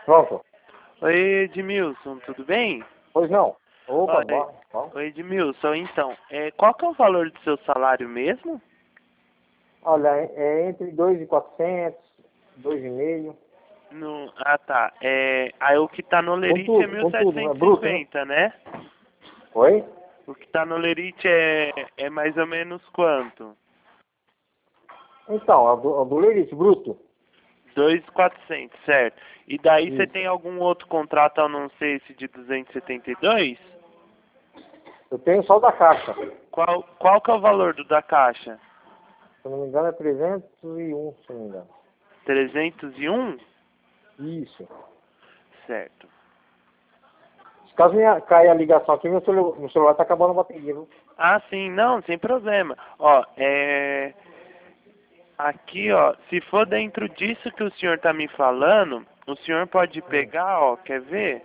Pronto. Oi, Edmilson, tudo bem? Pois não. Opa, Oi, bom. oi, Edmilson, então, qual que é o valor do seu salário mesmo? Olha, é entre 2.400, 2,5. No, ah, tá. Aí o que tá no Lerite é mil Com tudo, é setecentos e bruto, né? cinquenta, né? Oi? O que tá no Lerite é mais ou menos quanto? Então, a do Lerite, bruto. 2.400, certo. E daí você Isso. tem algum outro contrato a não ser esse de 272? Eu tenho só o da caixa. Qual que é o valor do da caixa? Se eu não me engano é 301, se eu não me engano. 301? Isso. Certo. Se caso cair a ligação aqui, meu celular tá acabando a bateria, viu? Ah, sim, não, sem problema. Ó, aqui, ó, se for dentro disso que o senhor tá me falando, o senhor pode pegar, ó, quer ver?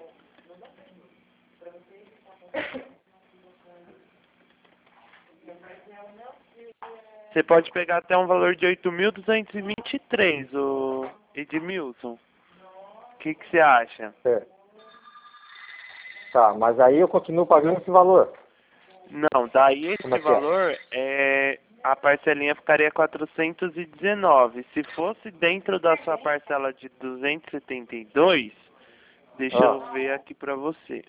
Você pode pegar até um valor de 8.223, o Edmilson. O que que você acha? É. Tá, mas aí eu continuo pagando esse valor. Não, daí Como esse é que é? valor, a parcelinha ficaria 419. Se fosse dentro da sua parcela de 272, deixa eu Ah, ver aqui pra você.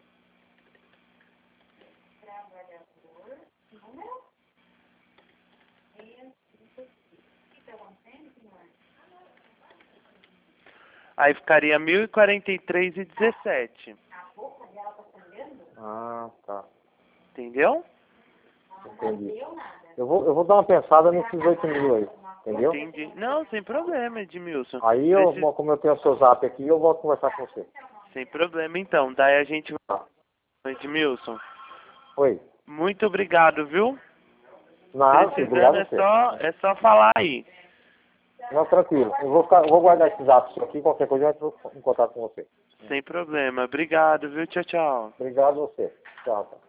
Aí ficaria 1.043,17. tá. Entendeu? Entendi. Eu vou dar uma pensada nesses 8.000 aí, entendeu? Entendi. Não, sem problema, Edmilson. Aí como eu tenho o seu zap aqui, eu volto conversar com você. Sem problema, então. Daí a gente Tá. vai, Edmilson. Oi. Muito obrigado, viu? Nada, filho, Precisando obrigado a você. é só falar aí. Não, tranquilo. Eu vou guardar esse zap seu aqui, qualquer coisa eu entro em contato com você. Sem problema. Obrigado, viu? Tchau, tchau. Obrigado a você. Tchau, tchau.